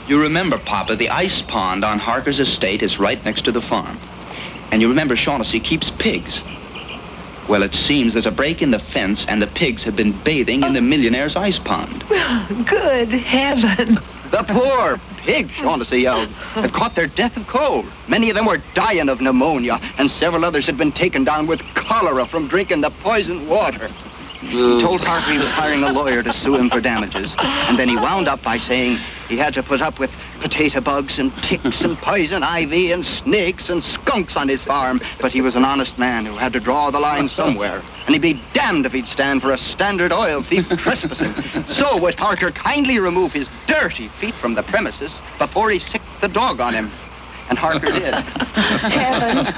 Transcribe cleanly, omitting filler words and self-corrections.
You remember, Papa, the ice pond on Harker's estate is right next to the farm. And you remember Shaughnessy keeps pigs. Well, it seems there's a break in the fence and the pigs have been bathing in the millionaire's ice pond. Good heaven. The poor pigs, Shaughnessy yelled, have caught their death of cold. Many of them were dying of pneumonia, and several others had been taken down with cholera from drinking the poisoned water. He told Harker he was hiring a lawyer to sue him for damages, and then he wound up by saying he had to put up with potato bugs and ticks and poison ivy and snakes and skunks on his farm, but he was an honest man who had to draw the line somewhere, and he'd be damned if he'd stand for a Standard Oil thief trespassing. So would Harker kindly remove his dirty feet from the premises before he sicked the dog on him. And Harker did. Heavens,